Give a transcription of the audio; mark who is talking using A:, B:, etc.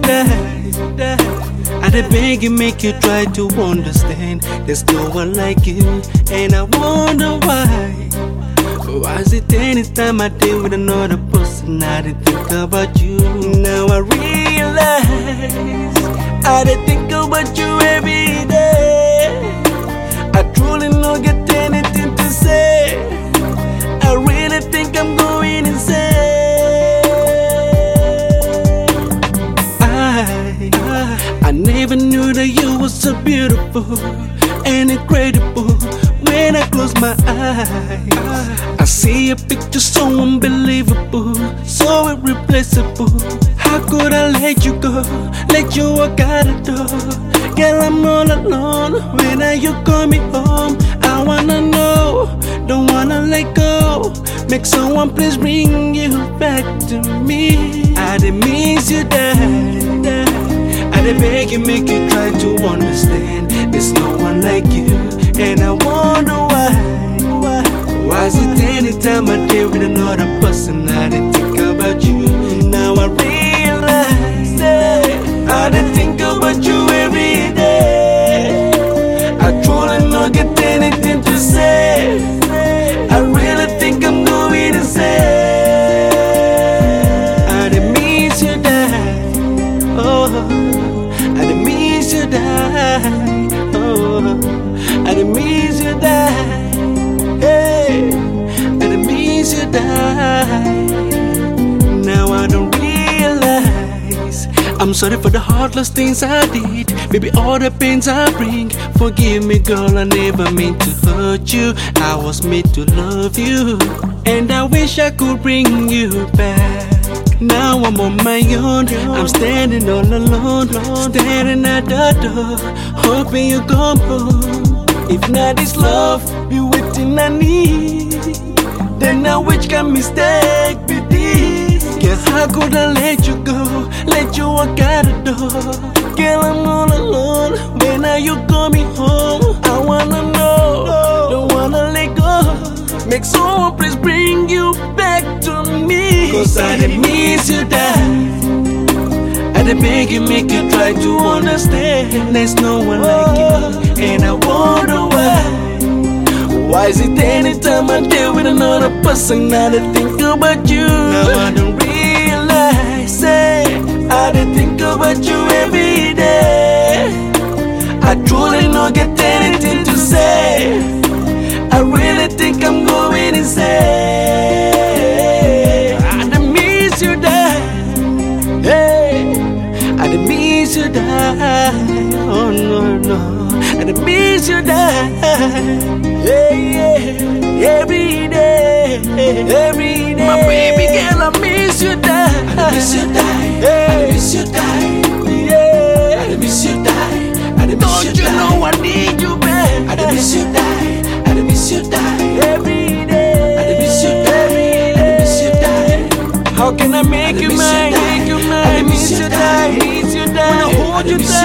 A: die. I dey beg you, make you try to understand. There's no one like you, and I wonder why. Why is it anytime I deal with another person, I dey think about you? Now I realize I dey think about you every day. I truly don't get anything to say. I really think I'm going insane. I never knew that you were so beautiful and incredible. When I close my eyes, I see a picture so unbelievable, so irreplaceable. How could I let you go, let you walk out the door? Girl, I'm all alone. When are you coming home? I wanna know, don't wanna let go. Make someone please bring you back to me. I didn't miss you, Dad. I did beg you, make you try to understand. There's no one like you, and I wonder why. Why is it anytime I deal with another person, I did think about you? Now I realize that I did think about you every day. I truly don't get anything to say. I really think I'm going insane. I did miss you, Dad. Oh. I didn't miss you, die. Oh, I didn't miss you, die. Hey, I didn't miss you, die. Now I don't realize I'm sorry for the heartless things I did. Baby, all the pains I bring. Forgive me, girl, I never meant to hurt you. I was made to love you, and I wish I could bring you back. Now I'm on my own, I'm standing all alone, staring at the door, hoping you come home. If not this love, be waiting I need, then now which can mistake be this? Guess how could I let you go, let you walk out the door? Girl, I'm all alone, when are you coming home? I wanna know, don't wanna let go. Make someone please bring you back to me. Cause I didn't miss you, Dad. I did beg you, make you try to understand. There's no one like you, and I wonder why. Why is it anytime I deal with another person, I did think about you? Now I don't realize it. I did think about you every day. I truly don't get anything to say. I really think I'm going insane. I done miss you, Dad. Hey, I done miss you, Dad. Oh no, no, I done miss you, Dad. Yeah, yeah, every day, every day. My baby girl, I miss you, Dad. I miss you, Dad. I miss you, Dad. Yeah, I miss you, Dad. I miss you, Dad. Don't you know I need you, man? I miss you, Dad. I miss you, die every day. I miss you, die. I miss you, die. How can I make you mine? I miss you, die. Miss you, die. Wanna hold you tight.